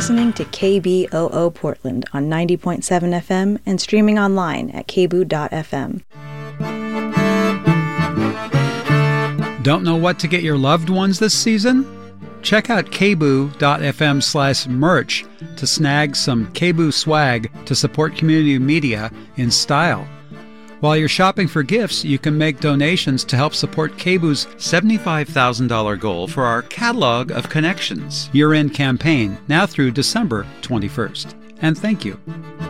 listening to KBOO Portland on 90.7 FM and streaming online at kboo.fm. Don't know what to get your loved ones this season? Check out kboo.fm/merch to snag some KBOO swag to support community media in style. While you're shopping for gifts, you can make donations to help support KBOO's $75,000 goal for our Catalog of Connections year-end campaign, now through December 21st. And thank you.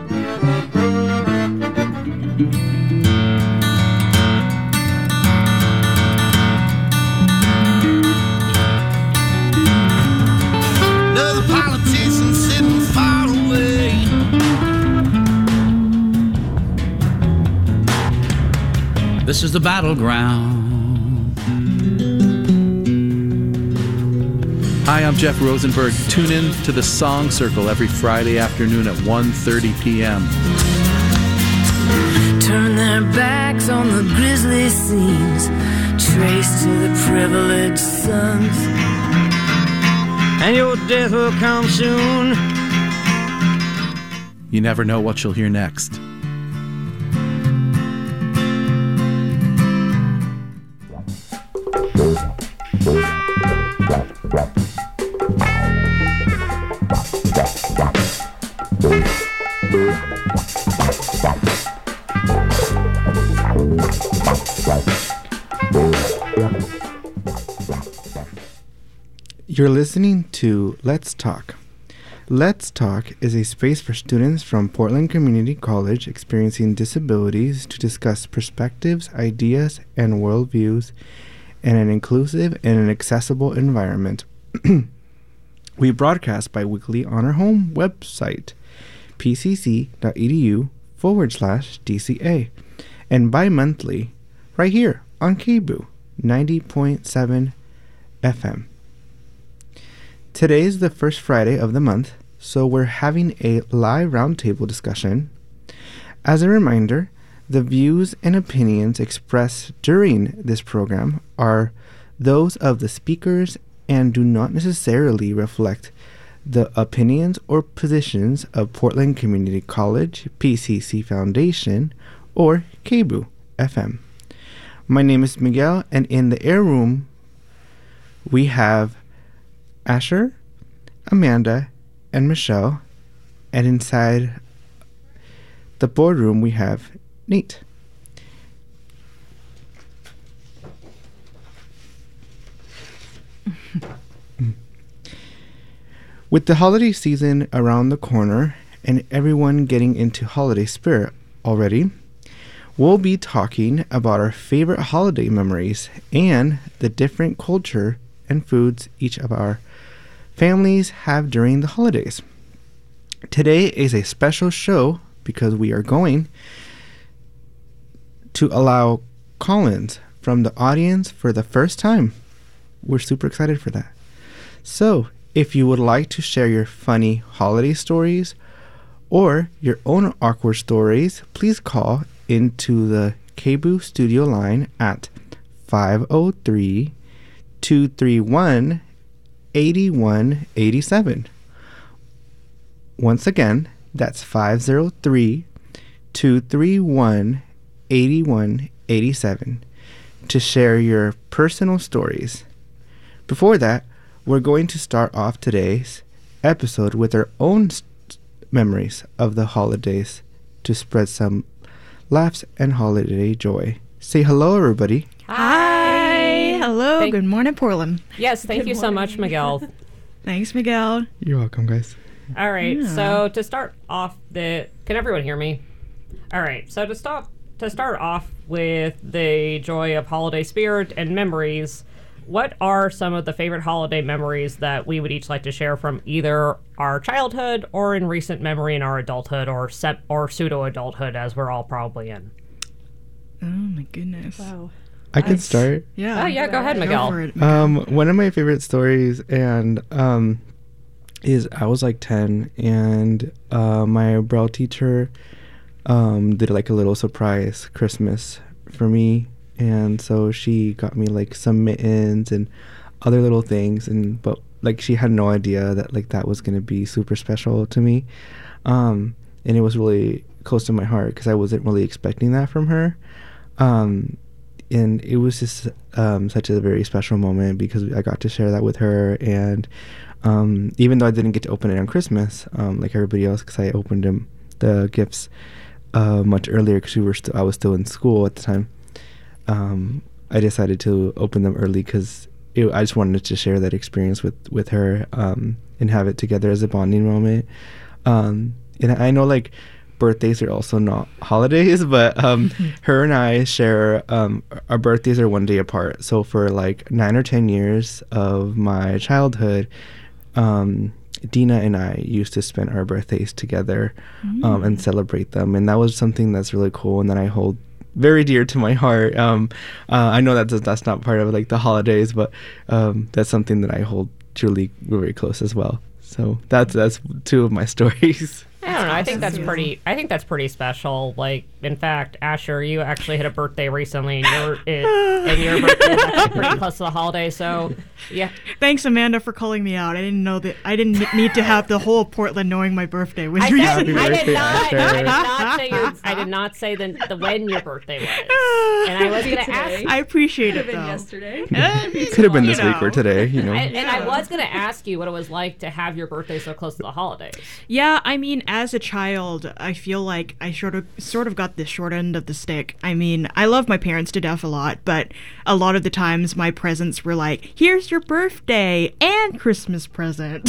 Another politician sitting far away. This is the battleground. Hi, I'm Jeff Rosenberg. Tune in to the Song Circle every Friday afternoon at 1:30 p.m. Turn their backs on the grisly scenes, trace to the privileged sons, and your death will come soon. You never know what you'll hear next. You're listening to Let's Talk. Let's Talk is a space for students from Portland Community College experiencing disabilities to discuss perspectives, ideas, and worldviews in an inclusive and an accessible environment. We broadcast bi-weekly on our home website, pcc.edu/DCA, and bi-monthly right here on KBOO 90.7 FM. Today is the first Friday of the month, so we're having a live roundtable discussion. As a reminder, the views and opinions expressed during this program are those of the speakers and do not necessarily reflect the opinions or positions of Portland Community College, PCC Foundation, or KBOO FM. My name is Miguel, and in the air room, we have Asher, Amanda, and Michelle, and inside the boardroom we have Nate. With the holiday season around the corner and everyone getting into holiday spirit already, we'll be talking about our favorite holiday memories and the different culture and foods each of our families have during the holidays. Today is a special show because we are going to allow call-ins from the audience for the first time. We're super excited for that. So, if you would like to share your funny holiday stories or your own awkward stories, please call into the KBOO studio line at 503-231-8187. Once again, that's 503-231-8187 to share your personal stories. Before that, we're going to start off today's episode with our own memories of the holidays to spread some laughs and holiday joy. Say hello, everybody. Hi. Hello. Good morning, Portland. Yes, thank you so much, Miguel. Thanks, Miguel. You're welcome, guys. All right, so to start off can everyone hear me? All right, so to start off with the joy of holiday spirit and memories, what are some of the favorite holiday memories that we would each like to share from either our childhood or in recent memory in our adulthood or pseudo-adulthood, as we're all probably in? Oh, my goodness. Wow. I can start. Yeah. Oh, yeah, go ahead, Miguel. One of my favorite stories is I was like 10 and my Braille teacher did like a little surprise Christmas for me, and so she got me like some mittens and other little things, but like she had no idea that like that was gonna be super special to me, and it was really close to my heart because I wasn't really expecting that from her, and it was just such a very special moment because I got to share that with her. And even though I didn't get to open it on Christmas like everybody else, because I opened the gifts much earlier because I was still in school at the time, I decided to open them early because I just wanted to share that experience with her and have it together as a bonding moment. And I know like birthdays are also not holidays, but her and I share our birthdays are one day apart. So for like 9 or 10 years of my childhood, Dina and I used to spend our birthdays together and celebrate them, and that was something that's really cool and that I hold very dear to my heart. I know that's not part of like the holidays, but that's something that I hold truly very close as well. So that's two of my stories. I don't know. I think that's pretty. I think that's pretty special. Like, in fact, Asher, you actually hit a birthday recently, and your birthday is actually pretty close to the holiday. So, yeah. Thanks, Amanda, for calling me out. I didn't know that. I didn't need to have the whole of Portland knowing my birthday was recent. I did not say the when your birthday was. And I was going to ask. I appreciate it, though. Yesterday. It could have been this week or today. You know. And I was going to ask you what it was like to have your birthday so close to the holidays. Yeah, I mean, as a child, I feel like I sort of got the short end of the stick. I mean, I love my parents to death a lot, but a lot of the times my presents were like, here's your birthday and Christmas present.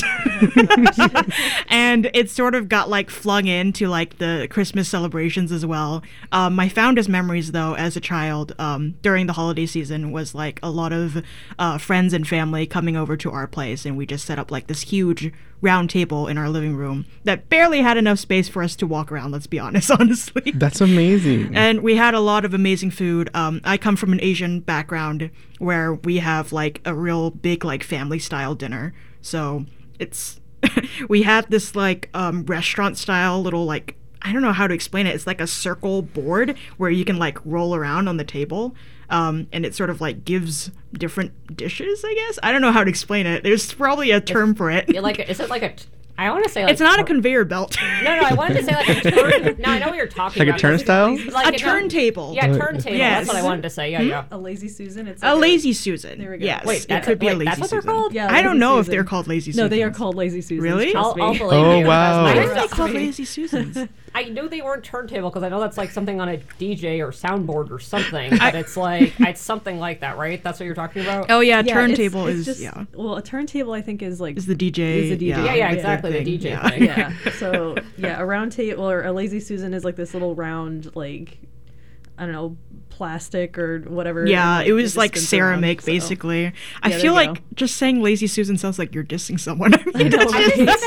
And it sort of got like flung into like the Christmas celebrations as well. My fondest memories though as a child during the holiday season was like a lot of friends and family coming over to our place, and we just set up like this huge round table in our living room that barely had enough space for us to walk around, let's be honest, honestly. That's amazing. And we had a lot of amazing food. I come from an Asian background where we have like a real big like family style dinner. So it's we had this like restaurant style little like, I don't know how to explain it. It's like a circle board where you can like roll around on the table. And it sort of like gives different dishes, I guess. I don't know how to explain it. There's probably a term for it. Is it like a... I want to say like... It's not a conveyor belt. No, I wanted to say like a turn... No, I know what you're talking about. Like a turnstile? Like a turntable. Yeah, turntable. Yes. That's what I wanted to say. Yeah. A lazy Susan. It's like a lazy Susan. There we go. Yes. Wait, it could be a lazy that's what they're Susan. called? Yeah, I don't know Susan. if they're called lazy Susans. No, they are called lazy Susans. Really? I'll believe you. Oh, wow. Why Why are they called lazy Susans? I knew they weren't turntable because I know that's like something on a DJ or soundboard or something. But it's something like that, right? That's what you're talking about? Oh yeah, Yeah, turntable it's is just, yeah. Well, a turntable I think is like Is the DJ. Is the DJ. Yeah, exactly. thing. The DJ Yeah. thing. yeah. So yeah, a round table or a lazy Susan is like this little round like, I don't know, plastic or whatever. Yeah, and, it was just like spins ceramic, around, so. basically. I there feel you like go. just saying lazy Susan sounds like you're dissing someone. I mean, know, it's right? just-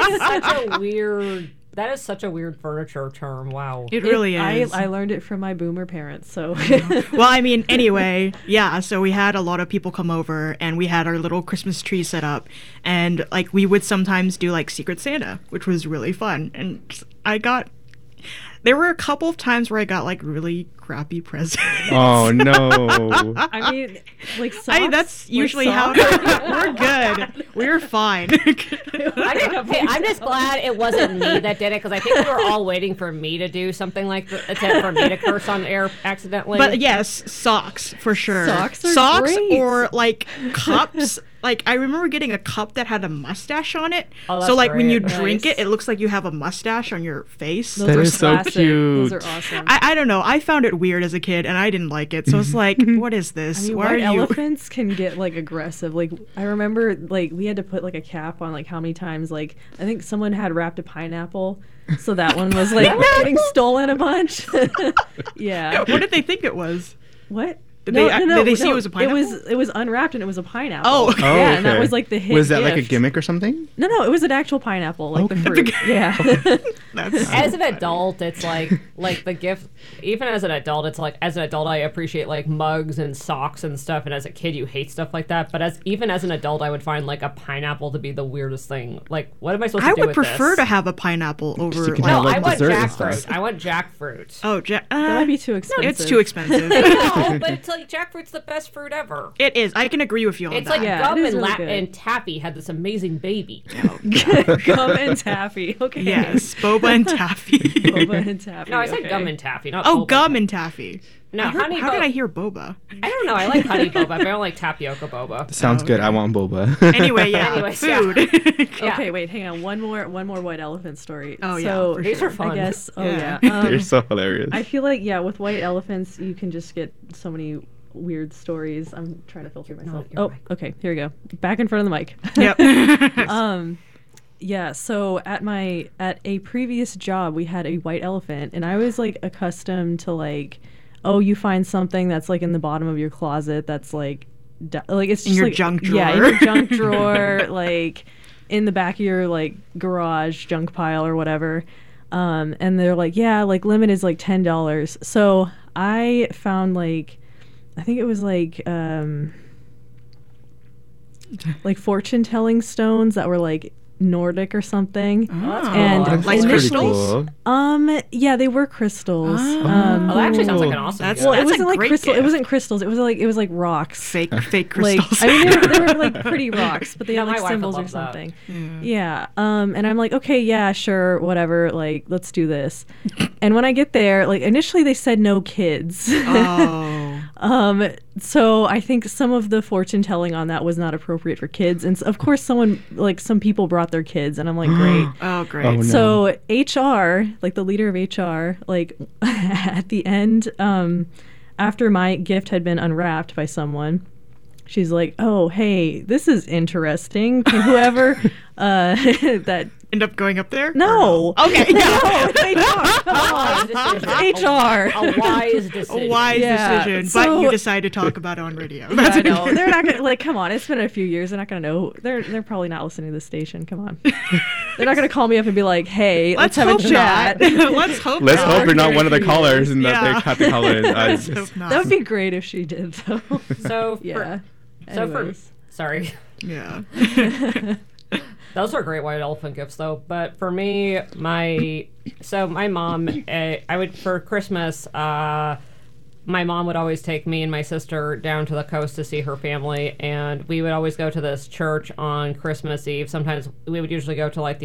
That is such a weird furniture term. Wow. it really is. I learned it from my boomer parents, so. Well, I mean, anyway, yeah, so we had a lot of people come over and we had our little Christmas tree set up, and like we would sometimes do like Secret Santa, which was really fun. And there were a couple of times where I got like really crappy presents. Oh no. I mean, like socks. I mean, that's usually how we're good. We're fine. I'm just glad it wasn't me that did it because I think we were all waiting for me to do something like for me to curse on air accidentally. But yes, socks for sure. Socks are great. Or like cups. Like I remember getting a cup that had a mustache on it. Oh, so that's like when you great. drink Nice. it looks like you have a mustache on your face. Those That are is so classic. cute. Those are awesome. I don't know. I found it weird as a kid and I didn't like it. So it's like, what is this? I mean, Why are white you? elephants can get like aggressive. Like I remember, like we had to put like a cap on like how many times. Like I think someone had wrapped a pineapple, so that one was like getting stolen a bunch. Yeah. What did they think it was? What? Did they see it was a pineapple? It was unwrapped and it was a pineapple. Oh. Oh, yeah, and that okay. was like the hit. Was that like a gift. gimmick or something? No, it was an actual pineapple, like the Okay. fruit. Yeah. That's as an adult, it's like the gift. Even as an adult, it's like as an adult, I appreciate like mugs and socks and stuff. And as a kid, you hate stuff like that. But even as an adult, I would find like a pineapple to be the weirdest thing. Like, what am I supposed to do I would with prefer this? to have a pineapple over. you can No, have, like, I want dessert and stuff. jackfruit. I want jackfruit. Oh, That might be too expensive. it's too expensive. No, but it's like like jackfruit's the best fruit ever. It is. I can agree with you on It's that. like Yeah, gum it is and, really good. and taffy had this amazing baby. Gum and taffy. Okay. Yes, boba and taffy. Boba and taffy. No, I said okay. gum and taffy, not Oh, boba. gum and taffy. No, I heard- honey how did bo- I hear boba? I don't know. I like honey boba, but I don't like tapioca boba. Sounds good. I want boba. Anyway, yeah. Anyways, yeah. Food. Yeah. Okay, wait, hang on. One more white elephant story. Oh, yeah, so, for These sure. are fun. I guess. Oh Yeah. yeah. You're so hilarious. I feel like with white elephants you can just get so many weird stories. I'm trying to filter myself. your Oh, mic. okay. Here we go. Back in front of the mic. Yep. Yeah, so at a previous job we had a white elephant and I was like accustomed to like, oh, you find something that's like in the bottom of your closet that's like it's just In your like, junk Yeah, in drawer. your junk drawer, like in the back of your like garage junk pile or whatever. And they're like, yeah, like limit is like $10. So I found like, I think it was like fortune telling stones that were like Nordic or something. And That's Like pretty crystals? cool. yeah, they were crystals. Oh, that actually sounds like an awesome That's- gift. Well, it That's a wasn't like great crystal. It gift. wasn't crystals. It was like rocks. fake Like crystals. I mean, they were like pretty rocks, but they Yeah, had like my wife would symbols or love that. something. Yeah. And I'm like, okay, yeah, sure, whatever. Like, let's do this. And when I get there, like initially they said no kids. Oh. So I think some of the fortune telling on that was not appropriate for kids, and of course some people brought their kids, and I'm like, great. Oh, great. Oh, no. So HR, like the leader of HR, like at the end, after my gift had been unwrapped by someone, she's like, "Oh, hey, this is interesting. Can whoever that End up going up there? no, Okay. no, it's HR. Come Wise on, decision. HR. A wise decision. A wise Yeah, decision, but so- you decide to talk about it on radio. Yeah, I know. They're not gonna come on. It's been a few years. They're not gonna know. They're probably not listening to the station. Come on. They're not gonna call me up and be like, "Hey, let's have a hope chat." not. Let's hope Let's not. hope you're not one of the callers and that Yeah. they cut the call in. Let's hope not. That would be great if she did, though. So for, Yeah. so for Anyways. sorry. Yeah. Those are great white elephant gifts, though. But for me, my mom, I would for Christmas. My mom would always take me and my sister down to the coast to see her family, and we would always go to this church on Christmas Eve. Sometimes we would usually go to like the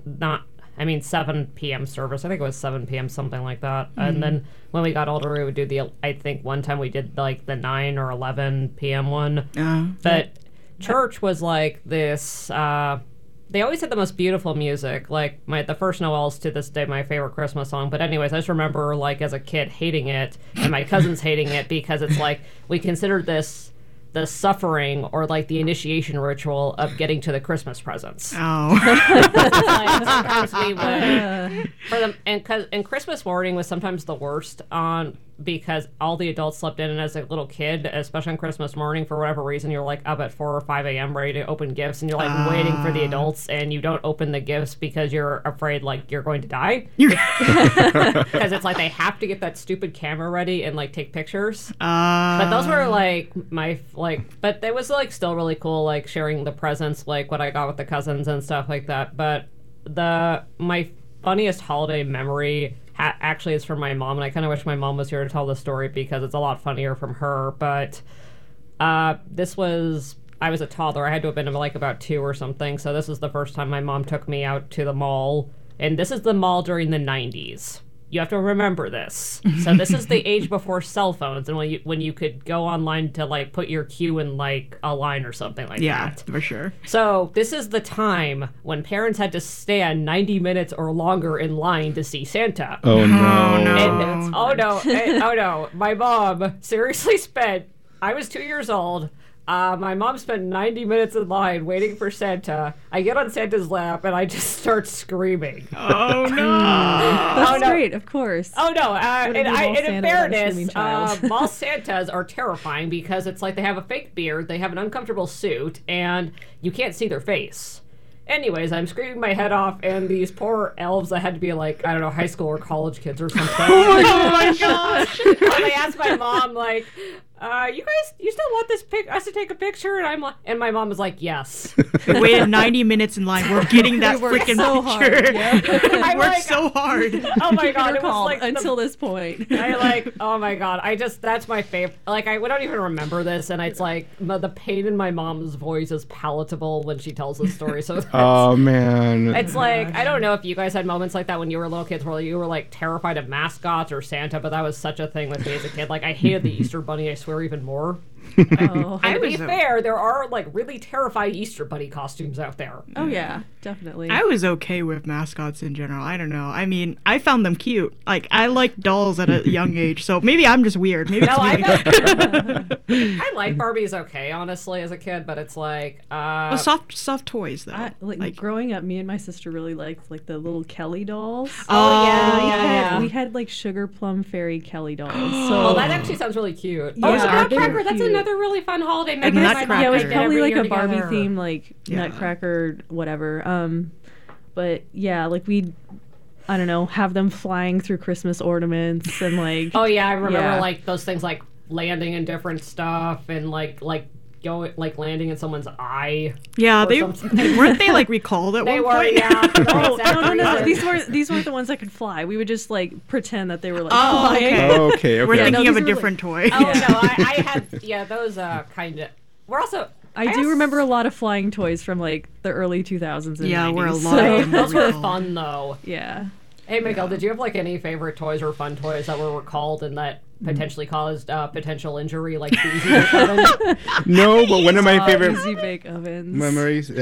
7 p.m. service. I think it was 7 p.m., something like that. And then when we got older, we would do I think one time we did like the 9 or 11 p.m. one. But church was like this. They always had the most beautiful music. Like the first Noel's to this day my favorite Christmas song. But anyways, I just remember like as a kid hating it and my cousins hating it because it's like we considered this the suffering or like the initiation ritual of getting to the Christmas presents. Oh. Like, sometimes we would for them, and Christmas morning was sometimes the worst because all the adults slept in, and as a little kid, especially on Christmas morning, for whatever reason, you're like up at 4 or 5 a.m. ready to open gifts, and you're like waiting for the adults, and you don't open the gifts because you're afraid like you're going to die. Because it's like they have to get that stupid camera ready and like take pictures. But those were like but it was like still really cool, like sharing the presents, like what I got with the cousins and stuff like that. But my funniest holiday memory actually is from my mom, and I kind of wish my mom was here to tell the story because it's a lot funnier from her. But I was a toddler. I had to have been like about 2 or something. So this was the first time my mom took me out to the mall, and this is the mall during the 90s. You have to remember this. So this is the age before cell phones, and when you could go online to like put your queue in like a line or something like Yeah, that. for sure. So this is the time when parents had to stand 90 minutes or longer in line to see Santa. Oh no. And oh no, my mom seriously spent, I was 2 years old. My mom spent 90 minutes in line waiting for Santa. I get on Santa's lap and I just start screaming. Oh no. That's no. great, of course. Oh no! What a And mall in Santa without a fairness, screaming child. mall Santas are terrifying because it's like they have a fake beard, they have an uncomfortable suit, and you can't see their face. Anyways, I'm screaming my head off, and these poor elves that had to be like, I don't know, high school or college kids or something. Oh my gosh. And they asked my mom, like, you still want us to take a picture? And my mom was like, yes. We waited 90 minutes in line. We're getting that freaking so picture. hard. Yeah. I worked so hard. Oh my God, it was like until this point. Oh my God, that's my favorite. Like, we don't even remember this, and it's like, the pain in my mom's voice is palatable when she tells this story. So Oh man. it's like, I don't know if you guys had moments like that when you were little kids where you were like terrified of mascots or Santa, but that was such a thing with me as a kid. Like, I hated the Easter Bunny, I swear, even more. Oh. And to be fair, there are like really terrifying Easter Bunny costumes out there. Oh yeah, definitely. I was okay with mascots in general. I don't know. I mean, I found them cute. Like, I liked dolls at a young age, so maybe I'm just weird. Maybe it's me. I like Barbie's okay, honestly, as a kid, but it's like Well, soft toys though. Like growing up, me and my sister really liked like the little Kelly dolls. Oh, yeah. We had like Sugar Plum Fairy Kelly dolls. Oh, that actually sounds really cute. Yeah, Oh, so they're Nutcracker, that's cute. another really fun holiday. And Nutcracker. Yeah, it was Every probably like year a Barbie together. theme, like Nutcracker, whatever. But yeah, like we'd, I don't know, have them flying through Christmas ornaments and like. Oh yeah, I remember like those things like landing in different stuff and like landing in someone's eye. Yeah, or they something. weren't they like recalled at They one were, point? yeah. for no Oh exact no! reason. These weren't the ones that could fly. We would just like pretend that they were like Oh, flying. okay. Okay. We're Yeah, thinking no, of a these were, different toy. Oh no, I had those kind of. We're also. I do remember a lot of flying toys from like the early 2000s and Yeah, 90s. we're a lot so- of them. Those were recalled. fun though. Yeah. Hey Miguel, did you have like any favorite toys or fun toys that were recalled and that potentially caused potential injury, like the Easy Bake Oven? No, but one of my favorite Easy bake ovens. memories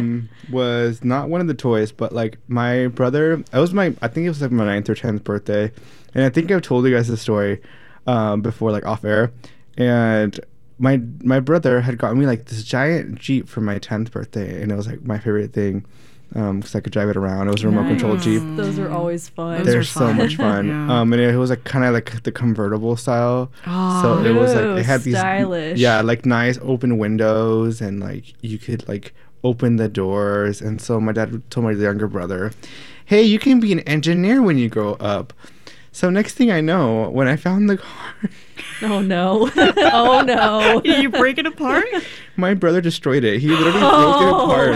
was not one of the toys, but like my brother. I think it was like my 9th or 10th birthday, and I think I've told you guys this story before, like off air. And my brother had gotten me like this giant Jeep for my 10th birthday, and it was like my favorite thing because I could drive it around. It was a remote control Jeep. Those are always fun. They're so much fun. Yeah. And it was like kind of like the convertible style. So it was like it had these stylish. yeah, like nice open windows, and like you could like open the doors. And so my dad told my younger brother, "Hey, you can be an engineer when you grow up." So next thing I know, when I found the car, Oh no! Oh no! Did you break it apart? my brother destroyed it. He literally broke it apart.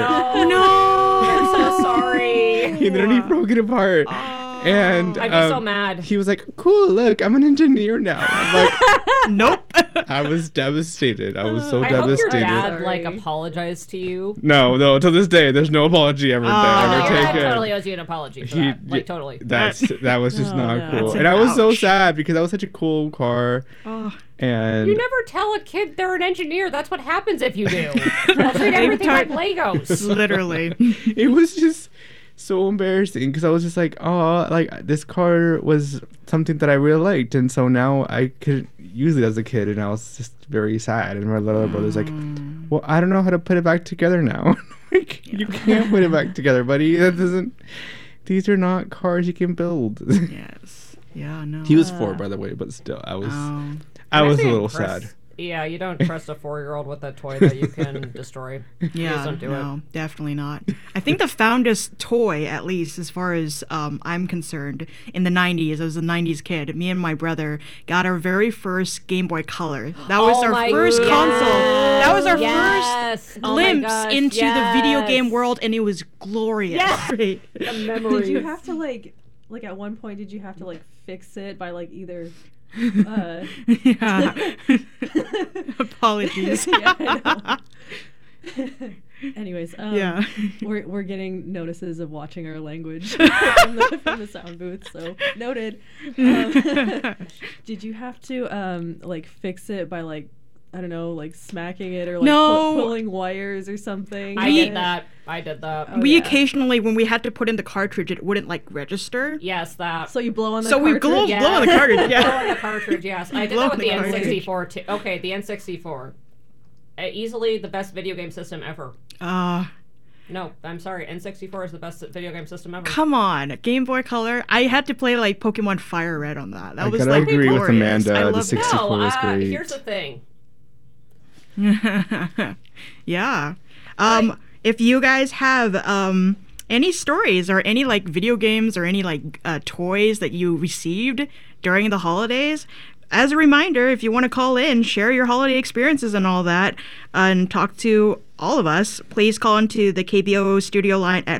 I'm so sorry. He literally broke it apart. And I'd be so mad. he was like, "Cool, look, I'm an engineer now." I'm like, Nope. I was devastated. I was so I hope your devastated. dad like Sorry. apologized to you. No, to this day, there's no apology ever Your dad taken. totally owes you an apology for that. Like totally. That was just Oh, not no. cool, That's and I was so ouch. sad because that was such a cool car. And You never tell a kid they're an engineer. That's what happens if you do. They'll treat everything like Legos. Literally. it was just so embarrassing because I was just like, oh, like this car was something that I really liked, and so now I could use it as a kid, and I was just very sad. And my little brother's like, well, I don't know how to put it back together now. Like, you can't put it back together, buddy. That doesn't. These are not cars you can build. Yes. Yeah, no. He was 4, by the way, but still, I was Oh. a Actually, little trust- sad. Yeah, you don't trust a 4-year-old with a toy that you can destroy. You just Yeah, don't do no, definitely not. I think the foundest toy, at least as far as I'm concerned, in the 90s, I was a 90s kid, me and my brother got our very first Game Boy Color. That was Oh our my first God. console. That was our Yes. first Oh my glimpse gosh, into the video yes. game world, and it was glorious. Yes. Right. The memories. Did you have to like at one point? Did you have to like fix it by like either? Yeah. Apologies. Yeah, I know. Anyways, Yeah. we're getting notices of watching our language from the sound booth, so noted. Did you have to like fix it by like, I don't know, like smacking it or like No. pulling wires or something? I did that. Oh, We yeah. occasionally, when we had to put in the cartridge, it wouldn't like register. Yes, that. So you blow on the So we cartridge? blow on the cartridge. Blow on Yeah. the cartridge, yes. I did Blow that on with the the cartridge. N64 too. Okay, the N64. Easily the best video game system ever. No, I'm sorry. N64 is the best video game system ever. Come on, Game Boy Color. I had to play like Pokemon Fire Red on that. That I was gotta like agree with glorious. Amanda. I The love 64 was great. Here's the thing. Yeah. If you guys have any stories or any like video games or any like toys that you received during the holidays, as a reminder, if you want to call in, share your holiday experiences and all that, and talk to all of us, please call into the KBOO studio line at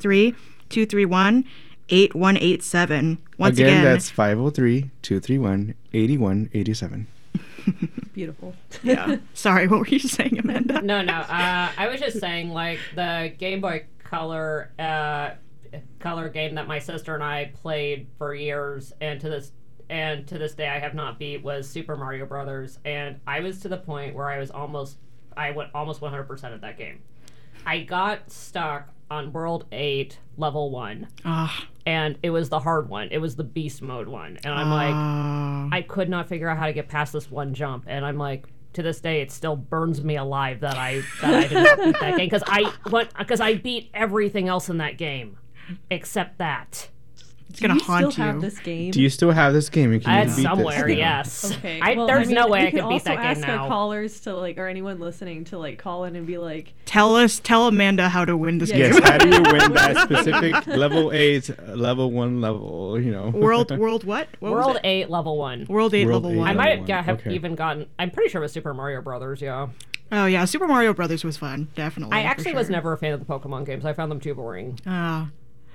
503-231-8187. Once again, that's 503-231-8187. Beautiful. Yeah. Sorry, what were you saying, Amanda? No. I was just saying, like, the Game Boy Color game that my sister and I played for years, and to this day I have not beat, was Super Mario Brothers, and I was to the point where I went almost 100% at that game. I got stuck on World 8, Level 1. And it was the hard one. It was the Beast Mode one. And I'm like, I could not figure out how to get past this one jump. And I'm like, to this day, it still burns me alive that I did not beat that game. Because I beat everything else in that game except that. It's going to haunt you. Do you still have this game? Do you still have this game? And can you beat somewhere, this? Yes. Okay. There's no way I could beat that game now. We can also ask our callers to, like, or anyone listening to, like, call in and be like... Tell Amanda how to win this game. Yes, how do you win that specific level 8, level 1 level, you know? World what? World 8, Level 1. World 8, Level 1. I might have even gotten... I'm pretty sure it was Super Mario Brothers, yeah. Oh, yeah, Super Mario Brothers was fun, definitely. I actually was never a fan of the Pokemon games. I found them too boring. Yeah.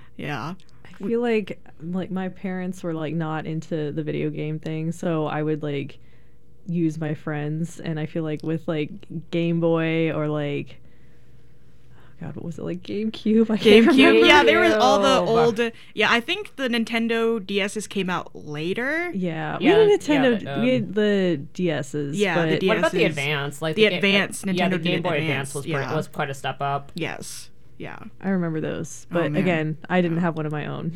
I feel like my parents were like not into the video game thing, so I would like use my friends, and I feel like with like Game Boy or like God, what was it, like GameCube? GameCube, yeah, there was all the old. Yeah, I think the Nintendo DSs came out later. Yeah, we had Nintendo. We had the DSs. Yeah, but the DSs. What about the Advance? Like the Advance Nintendo. Yeah, the Game Boy Advance was quite a step up. Yes. Yeah. I remember those, but again, I didn't have one of my own.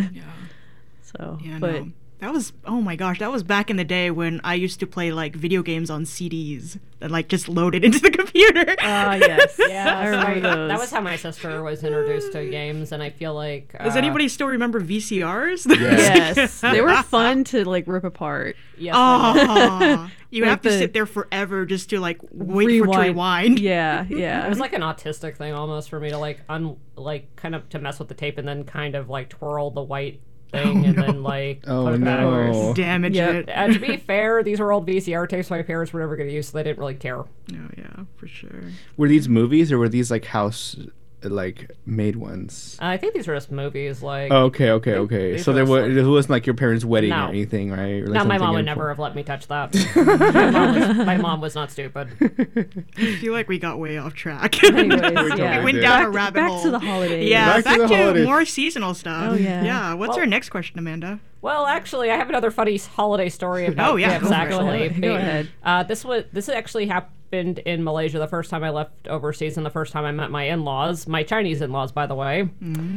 So, but. That was, oh my gosh, that was back in the day when I used to play like video games on CDs that like just loaded into the computer. Yes. Yeah, I remember those. That was how my sister was introduced to games, and I feel like... Does anybody still remember VCRs? Yes. They were fun to like rip apart. Yes. You have to sit there forever just to like wait for it to rewind. Yeah. It was like an autistic thing almost for me to like kind of to mess with the tape and then kind of like twirl the white thing and then like put it backwards. Damage it. To be fair, these were old VCR tapes my parents were never going to use, so they didn't really care. Oh yeah, for sure. Were these movies or were these like house like made ones? I think these were just movies. Like okay. So it wasn't like your parents' wedding or anything, right? Or like no, my mom would never have let me touch that. my mom was not stupid. I feel like we got way off track. Anyways, we went down a rabbit hole. Back to the holidays. Yeah, back to more seasonal stuff. Oh yeah. Yeah. What's our next question, Amanda? Well, actually, I have another funny holiday story about gifts. Actually, go ahead. This actually happened in Malaysia the first time I left overseas, and the first time I met my in-laws, my Chinese in-laws, by the way.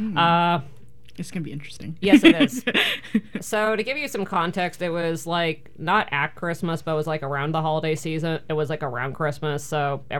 It's gonna be interesting. Yes, it is. So to give you some context, it was like not at Christmas, but it was like around the holiday season. It was like around Christmas,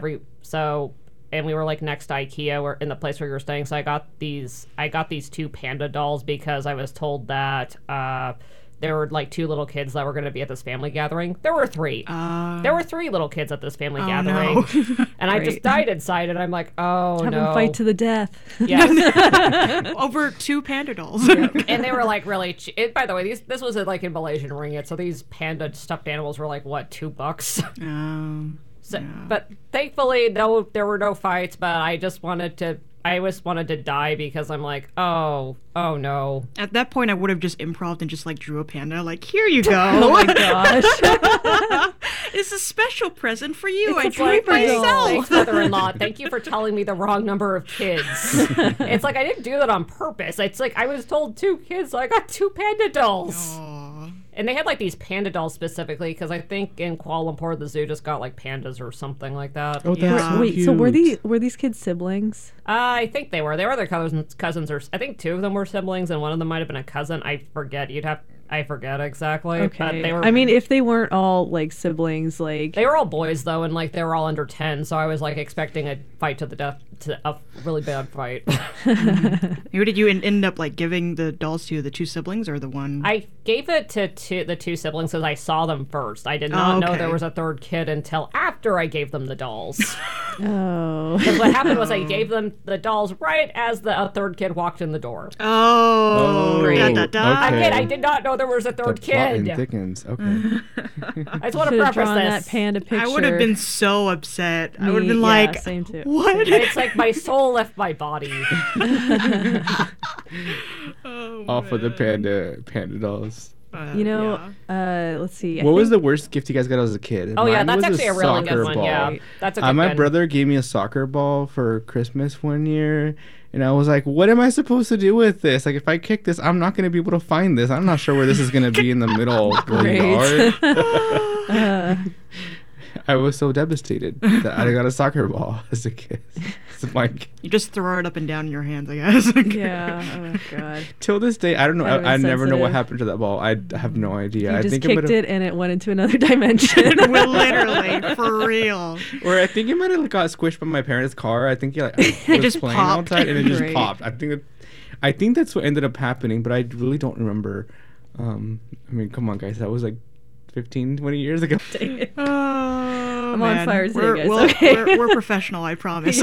and we were like next to IKEA, or in the place where we were staying. So I got these 2 panda dolls because I was told that there were like 2 little kids that were going to be at this family gathering. There were 3. There were 3 little kids at this family gathering, no. and I just died inside. And I'm like, oh Have no! them fight to the death. Yes. Over 2 panda dolls. And they were like really cheap. By the way, this was like in Malaysian ringgit, so these panda stuffed animals were like what, $2? So, but thankfully, there were no fights. But I just wanted to die because I'm like, oh no. At that point, I would have just improv'd and just like drew a panda. Like, here you go. Oh my gosh. It's a special present for you. It's I a drew it paper doll. myself. Thanks, mother-in-law. Thank you for telling me the wrong number of kids. It's like I didn't do that on purpose. It's like I was told 2 kids, so I got 2 panda dolls. Aww. And they had like these panda dolls specifically because I think in Kuala Lumpur the zoo just got like pandas or something like that. Oh, that's so Wait, cute. so were these kids siblings? I think they were. They were their cousins, or I think 2 of them were siblings, and one of them might have been a cousin. I forget. I forget exactly. Okay. But they were. I mean, if they weren't all like siblings, like they were all boys though, and like they were all under 10. So I was like expecting a fight to the death, a really bad fight. Who did you end up like giving the dolls to? The 2 siblings or the one? I gave it to the two siblings because I saw them first. I did not know there was a third kid until after I gave them the dolls. Oh. Because what happened was I gave them the dolls right as the third kid walked in the door. Oh, Great. da, da, da. Again, I did not know there was a third kid. Thickens. Okay. I just want to Should've preface drawn this. that panda picture. I would have been so upset. I Me, would have been yeah, like, same too. what? It's like my soul left my body. Off with the panda dolls. You know, let's see. What was the worst gift you guys got as a kid? Oh, yeah, Mine that's was actually a really good soccer one. ball. Yeah, that's a good My one. brother gave me a soccer ball for Christmas one year, and I was like, what am I supposed to do with this? Like, if I kick this, I'm not going to be able to find this. I'm not sure where this is going to be in the middle of the yard. I was so devastated that I got a soccer ball as a kid. It's like, You just throw it up and down in your hands, I guess. Yeah. Oh god. till this day, I don't know. Kind of I never know what insensitive. happened to that ball. I have no idea. You I just think kicked it and it went into another dimension. Well, literally, for real. Or I think it might have got squished by my parents' car. I think I was just playing popped. outside and it just Great. popped. I think that's what ended up happening, but I really don't remember. I mean, come on, guys, that was like 15, 20 years ago. Oh, I'm on fire today, guys. Well, Okay. we're professional, I promise.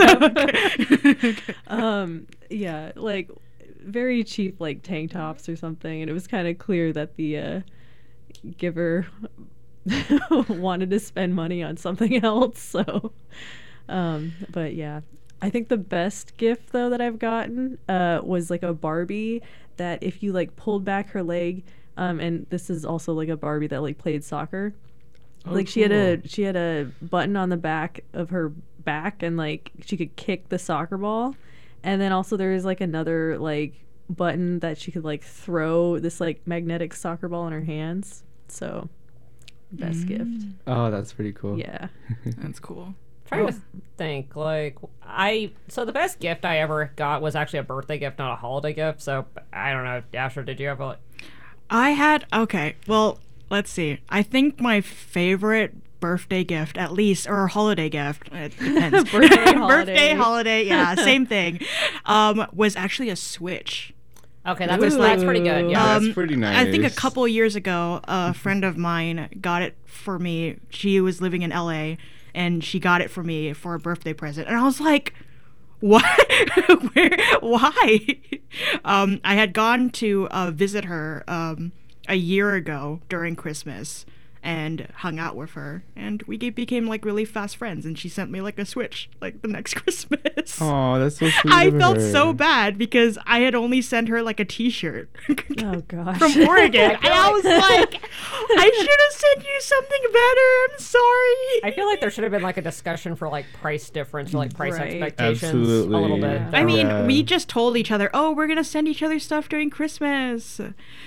Yeah, like very cheap like tank tops or something, and it was kind of clear that the giver wanted to spend money on something else. So but yeah, I think the best gift though that I've gotten was like a Barbie that if you like pulled back her leg, and this is also like a Barbie that like played soccer. Like she had a button on the back of her back, and like she could kick the soccer ball, and then also there was like another like button that she could like throw this like magnetic soccer ball in her hands. So best gift. Oh, that's pretty cool. Yeah. That's cool. Trying to think, like, so the best gift I ever got was actually a birthday gift, not a holiday gift. So I don't know, Dasher, did you have a? Okay, well, let's see. I think my favorite birthday gift, at least, or holiday gift, it depends. Birthday, holiday, yeah, same thing, was actually a Switch. Okay, that's pretty good. Yeah. That's pretty nice. I think a couple years ago, a friend of mine got it for me. She was living in LA, and she got it for me for a birthday present. And I was like, what? Why? I had gone to visit her a year ago during Christmas and hung out with her, and we became like really fast friends, and she sent me like a Switch like the next Christmas. Oh, that's so sweet. I of felt her. so bad because I had only sent her like a t-shirt Oh gosh. from Oregon. And I was like, I should have sent you something better. I'm sorry. I feel like there should have been like a discussion for like price difference, or like price Right. expectations, Absolutely. a little bit. Yeah. I mean, Yeah. we just told each other, oh, we're going to send each other stuff during Christmas.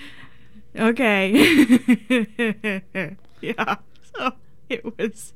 Okay. Yeah. So it was.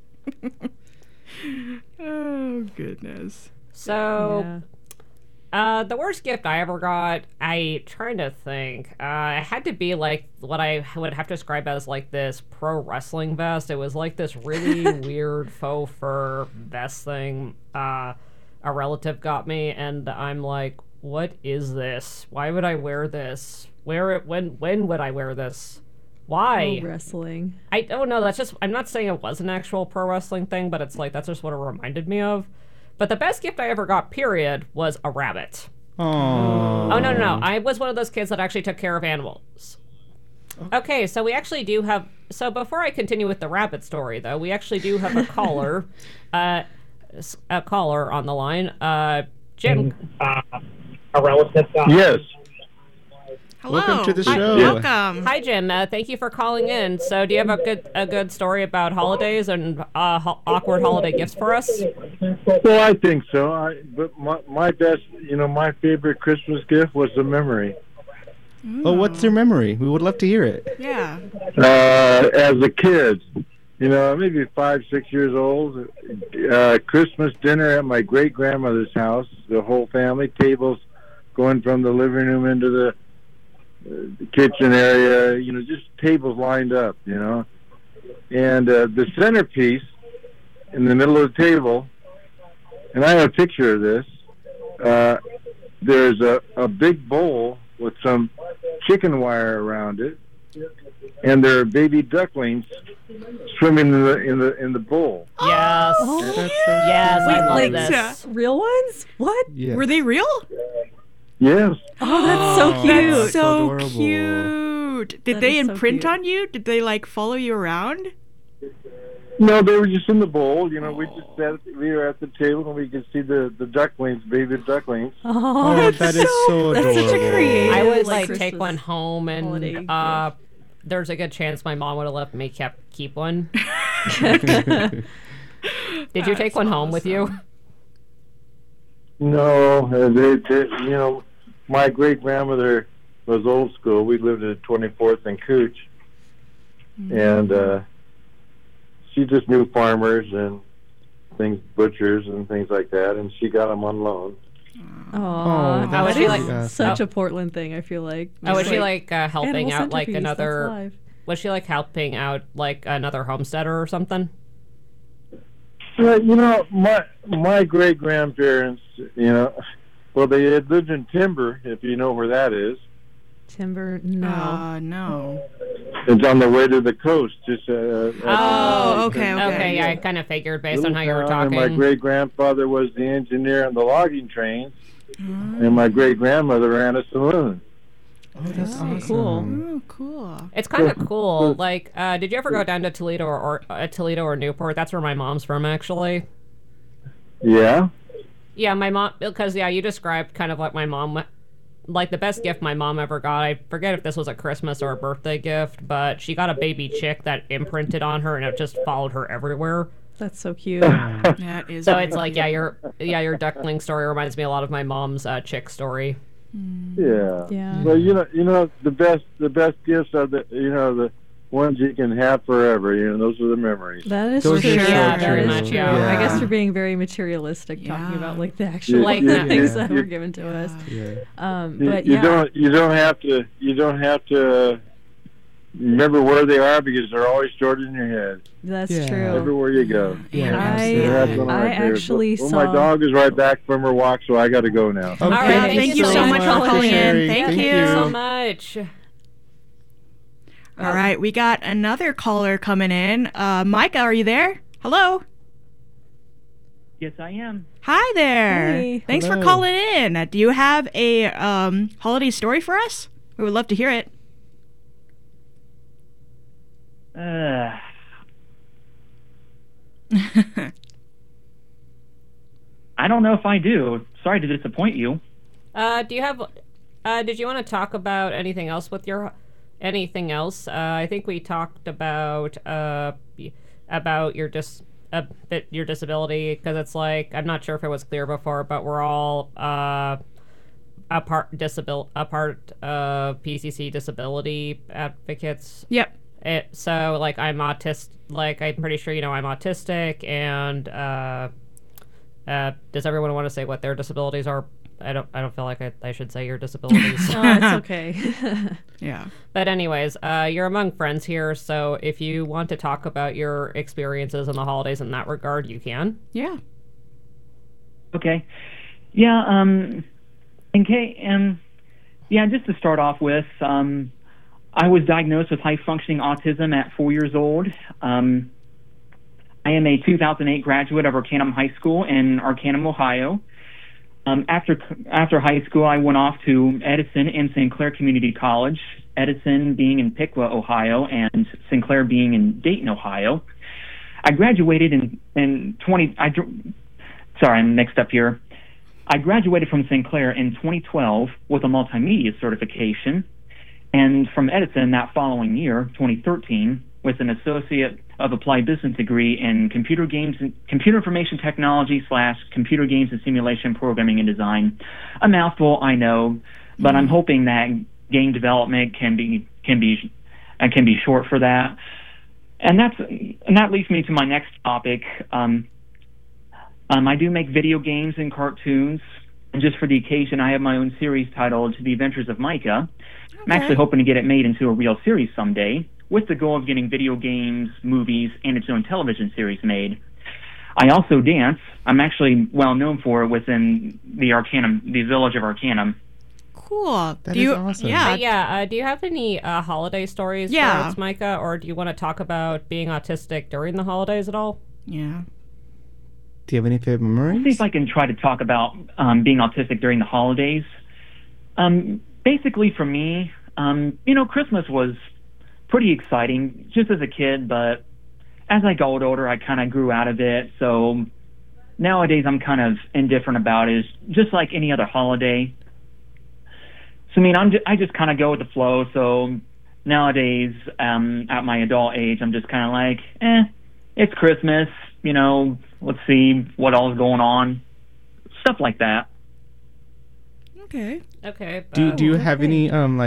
Oh, goodness. So, the worst gift I ever got, trying to think, it had to be like what I would have to describe as like this pro wrestling vest. It was like this really weird faux fur vest thing a relative got me, and I'm like, what is this? Why would I wear this? When would I wear this? Why? Pro wrestling. I don't know. That's just. I'm not saying it was an actual pro wrestling thing, but it's like that's just what it reminded me of. But the best gift I ever got, period, was a rabbit. Aww. Oh no! I was one of those kids that actually took care of animals. Okay, so we actually do have. So before I continue with the rabbit story, though, we actually do have a caller, a caller on the line. Jim. A relative. Yes. Hello. Welcome to the Hi- show. Welcome. Hi, Jim. Thank you for calling in. So, do you have a good story about holidays and awkward holiday gifts for us? Well, I think so. But my best, my favorite Christmas gift was a memory. Oh, what's your memory? We would love to hear it. Yeah. As a kid, maybe 5, 6 years old, Christmas dinner at my great grandmother's house. The whole family, tables going from the living room into the kitchen area, just tables lined up, and the centerpiece in the middle of the table, and I have a picture of this, there's a big bowl with some chicken wire around it, and there are baby ducklings swimming in the bowl. Yes. Yes, I love like this. real ones? What? Yes. Were they real? Yes. Oh, that's so cute. That's so adorable. cute. Did That they is so imprint cute. on you? Did they like follow you around? No, they were just in the bowl. We were at the table and we could see the ducklings, baby ducklings. Oh, that is so adorable. That's such a creative. I would like, take Christmas one home, holiday and gift. there's a good chance my mom would have let me keep one. Did you take one home with you? No, my great grandmother was old school. We lived at 24th and Cooch, and she just knew farmers and butchers and things like that, and she got them on loan. Oh, How was that she is like? such a Portland thing, I feel like. Oh, was Just she like helping animal out like centerpiece, that's another? live. Was she like helping out like another homesteader or something? Well, my great grandparents, well, they had lived in Timber, if you know where that is. Timber, no. No. It's on the way to the coast. Just Oh, okay. Okay, yeah, I kind of figured based on how you were And talking. my great grandfather was the engineer on the logging trains, and my great grandmother ran a saloon. Oh, that's awesome. Cool. Oh, cool. It's kind of cool. Like, did you ever go down to Toledo or Newport? That's where my mom's from, actually. Yeah. Yeah, my mom, because you described kind of like my mom, like the best gift my mom ever got. I forget if this was a Christmas or a birthday gift, but she got a baby chick that imprinted on her, and it just followed her everywhere. That's so cute. That is. So it's like, your duckling story reminds me a lot of my mom's chick story. Yeah. Yeah. Well, the best gifts are the ones you can have forever. Those are the memories. That is Those true. are so Yeah, true. very much, yeah. I guess Yeah. you're being very materialistic talking Yeah. about like the actual Like things yeah. that were given to us. Yeah. But you yeah, don't have to remember where they are because they're always stored in your head that's Yeah. true. everywhere you go. Yeah. I- That's one of my I favorites. actually Well, saw- my dog is right back from her walk, so I got to go now. Okay, All right, thank you so much for calling in. sharing. Thank Thank you. you so much. All right, we got another caller coming in. Micah, are you there? Hello. Yes, I am. Hi there. Hey. Thanks for Hello. calling in. Do you have a holiday story for us? We would love to hear it. I don't know if I do. Sorry to disappoint you. Do you have? Did you want to talk about anything else with anything else? I think we talked about your your disability, because it's like, I'm not sure if it was clear before, but we're all a part of PCC disability advocates. Yep. So like I'm I'm pretty sure I'm autistic, and does everyone want to say what their disabilities are? I don't feel like I should say your disabilities. Oh, it's okay. Yeah. But anyways, you're among friends here, so if you want to talk about your experiences in the holidays in that regard, you can. Yeah. Okay. Yeah, just to start off with, I was diagnosed with high-functioning autism at 4 years old. I am a 2008 graduate of Arcanum High School in Arcanum, Ohio. After high school, I went off to Edison and St. Clair Community College, Edison being in Piqua, Ohio, and St. Clair being in Dayton, Ohio. I graduated sorry, I'm mixed up here. I graduated from St. Clair in 2012 with a multimedia certification, and from Edison that following year, 2013, with an Associate of Applied Business degree in Computer Information Technology / Computer Games and Simulation Programming and Design. A mouthful, I know, but I'm hoping that game development can be short for that. And that leads me to my next topic. I do make video games and cartoons, and just for the occasion, I have my own series titled The Adventures of Micah. I'm actually hoping to get it made into a real series someday, with the goal of getting video games, movies, and its own television series made. I also dance. I'm actually well known for it within the village of Arcanum. cool. That do is you, awesome. Yeah. Do you have any holiday stories for us, Micah? Or do you want to talk about being autistic during the holidays at all? Yeah. Do you have any favorite memories? I'll see if I can try to talk about being autistic during the holidays. Basically, for me, Christmas was pretty exciting just as a kid, but as I got older, I kind of grew out of it. So nowadays, I'm kind of indifferent about it. It's just like any other holiday. So, I just kind of go with the flow. So nowadays, at my adult age, I'm just kind of like, it's Christmas, let's see what all is going on. Stuff like that. Okay. Do you have any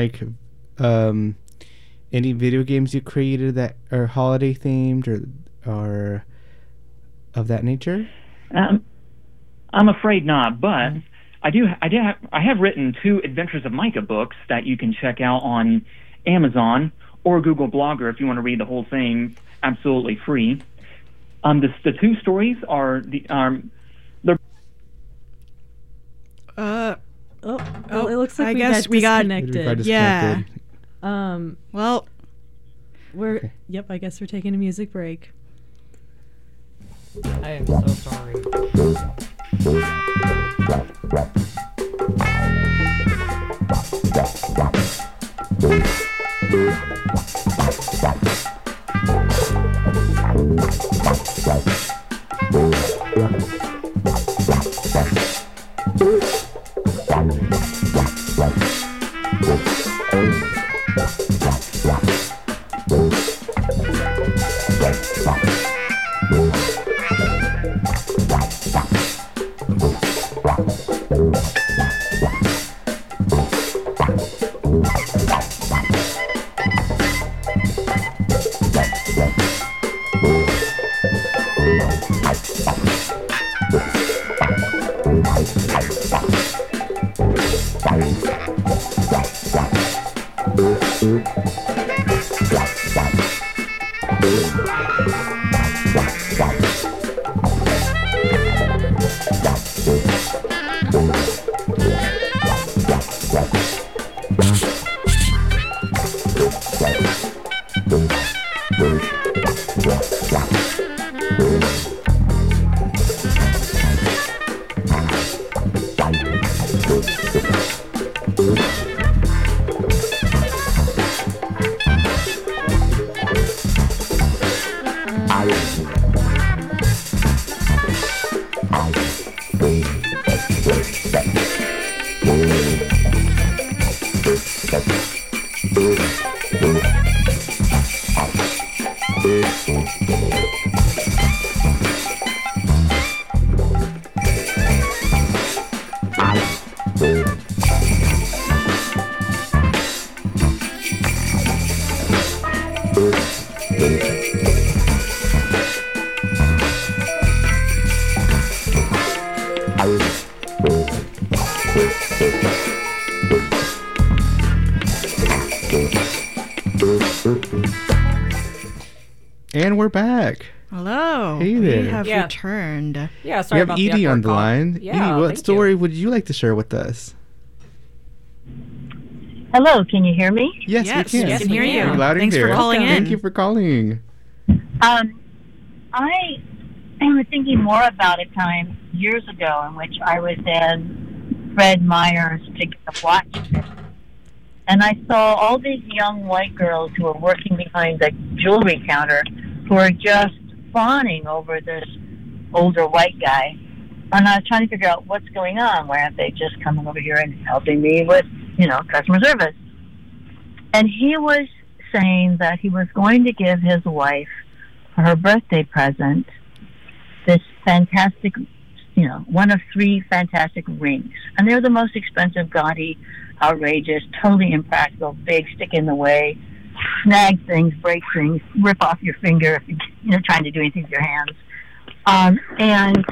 any video games you created that are holiday themed or of that nature? I'm afraid not, but I have written 2 Adventures of Micah books that you can check out on Amazon or Google Blogger if you want to read the whole thing absolutely free. The 2 stories are it looks like I guess we got disconnected. Yeah. Well, I guess we're taking a music break. I am so sorry. And we're back. Hello. Hey there. We have returned. Yeah, sorry about we have Edie on the call. line. Yeah, Edie, what thank story you. would you like to share with us? Hello, can you hear me? Yes, we can. Yes, we can hear you. Loud and Thanks clear. for calling in. Thank you for calling. I was thinking more about a time years ago in which I was in Fred Meyer's to get a watch fit. And I saw all these young white girls who were working behind the jewelry counter who were just fawning over this older white guy. And I was trying to figure out what's going on. Why aren't they just coming over here and helping me with, customer service? And he was saying that he was going to give his wife, for her birthday present, this fantastic, one of 3 fantastic rings. And they're the most expensive, gaudy, outrageous, totally impractical, big, stick in the way, snag things, break things, rip off your finger if you're trying to do anything with your hands. And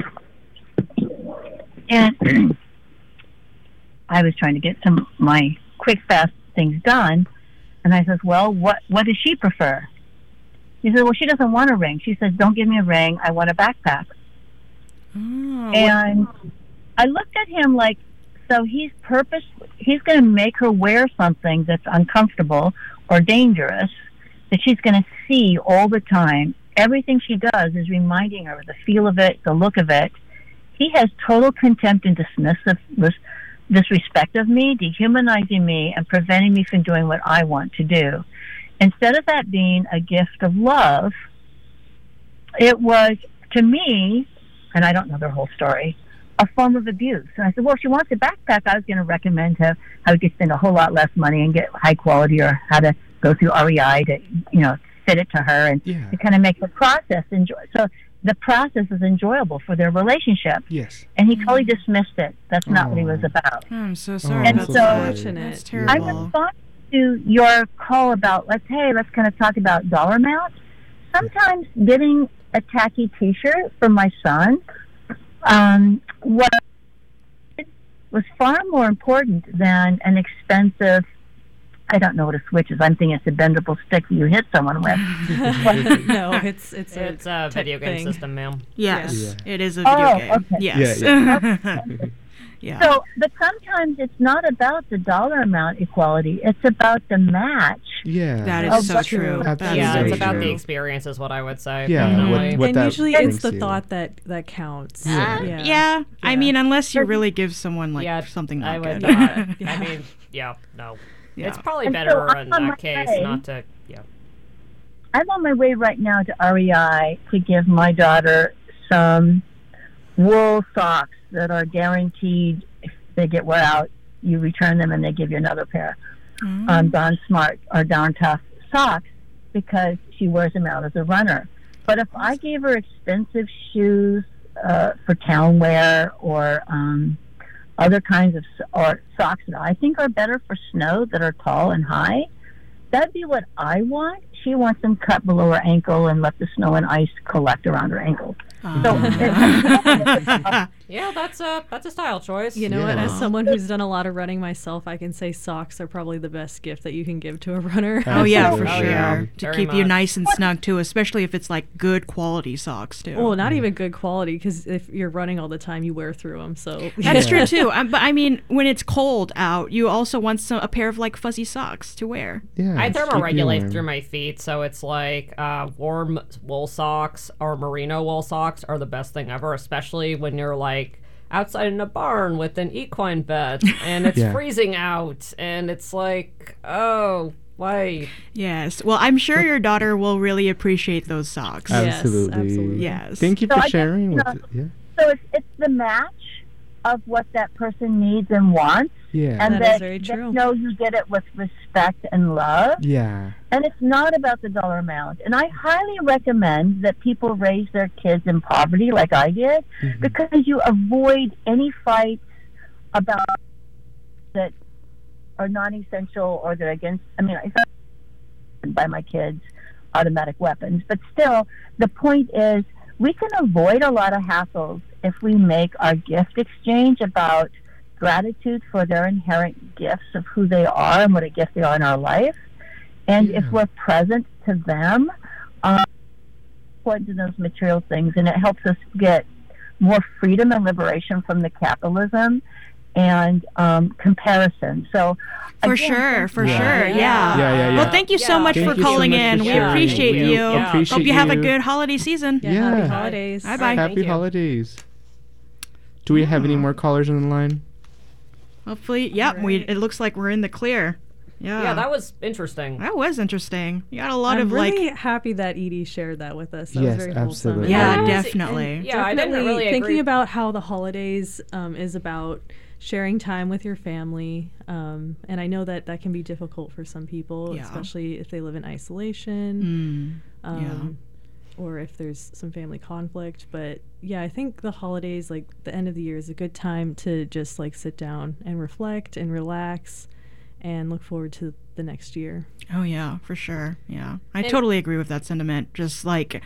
I was trying to get some of my quick, fast things done. And I says, well, what does she prefer? He said, well, she doesn't want a ring. She says, don't give me a ring. I want a backpack. And I looked at him like, So he's going to make her wear something that's uncomfortable or dangerous that she's going to see all the time. Everything she does is reminding her of the feel of it, the look of it. He has total contempt and disrespect of me, dehumanizing me, and preventing me from doing what I want to do. Instead of that being a gift of love, it was, to me, and I don't know their whole story, a form of abuse. And I said, well, if she wants a backpack, I was going to recommend her how to spend a whole lot less money and get high quality, or how to go through REI to, fit it to her and to kind of make the process enjoy. So the process is enjoyable for their relationship. Yes. And he totally dismissed it. That's not what he was about. I'm so sorry. And That's so unfortunate. That's terrible. I'm responding to your call about, let's kind of talk about dollar amount. Sometimes getting a tacky T-shirt for my son was far more important than an expensive, I don't know what a switch is. I'm thinking it's a bendable stick that you hit someone with. No, it's a video game system, ma'am. Yes, it is a video game. Okay. Yes. Yeah. So, but sometimes it's not about the dollar amount equality. It's about the match. Yeah. That is so true. Yeah, it's about the experience is what I would say. Yeah. And usually it's the you. thought that counts. Yeah. I mean, unless you really give someone something not I would good. not. I mean, no. Yeah. It's probably And better so in I'm on that my case way. not to, I'm on my way right now to REI to give my daughter some wool socks that are guaranteed. If they get wear out, you return them and they give you another pair. Darn Smart or Darn Tough socks, because she wears them out as a runner. But if I gave her expensive shoes for town wear, or other kinds of socks that I think are better for snow, that are tall and high, that'd be what I want. She wants them cut below her ankle and let the snow and ice collect around her ankles. yeah, that's a style choice. You know what? As someone who's done a lot of running myself, I can say socks are probably the best gift that you can give to a runner. Oh yeah, for sure. Yeah. To Very keep you much. nice and snug too, especially if it's like good quality socks too. Well, not even good quality, because if you're running all the time, you wear through them. So That's true too. But I mean, when it's cold out, you also want a pair of like fuzzy socks to wear. Yeah. I keep you thermoregulate warm. through my feet, so it's like warm wool socks or merino wool socks are the best thing ever, especially when you're like outside in a barn with an equine vet and it's freezing out and it's like, oh, why? Yes. Well, I'm sure your daughter will really appreciate those socks. Absolutely. Yes, absolutely. Yes. Thank you So for I guess, sharing with it. Yeah. So it's the match of what that person needs and wants, Yeah. and That that is very that true. you get it with respect and love. Yeah. And it's not about the dollar amount. And I highly recommend that people raise their kids in poverty like I did, because you avoid any fights about that are non-essential or that are against, I mean, I thought by my kids automatic weapons, but still the point is we can avoid a lot of hassles if we make our gift exchange about gratitude for their inherent gifts of who they are and what a gift they are in our life. And if we're present to them, important to those material things, and it helps us get more freedom and liberation from the capitalism and comparison. So, For again, sure. Yeah. Yeah. Well, thank you so much Thank for you so calling much in. for We sharing. appreciate Thank you. you. Yeah. Appreciate Hope you have a you. good holiday season. Happy Yeah. holidays. Bye-bye. Happy you. holidays. Do we have any more callers on the line? Hopefully, yep. It looks like we're in the clear. Yeah, that was interesting. That was interesting. You got a lot I'm of really like. happy that Edie shared that with us. That Yes, was very wholesome. absolutely. Yeah, Yes, definitely. and- yeah, I didn't really thinking agree. about how the holidays is about sharing time with your family, and I know that that can be difficult for some people, Yeah. especially if they live in isolation, Yeah. or if there's some family conflict. But yeah, I think the holidays, like the end of the year, is a good time to just like sit down and reflect and relax and look forward to the next year. Oh yeah, for sure. Yeah, I And- totally agree with that sentiment. Just like,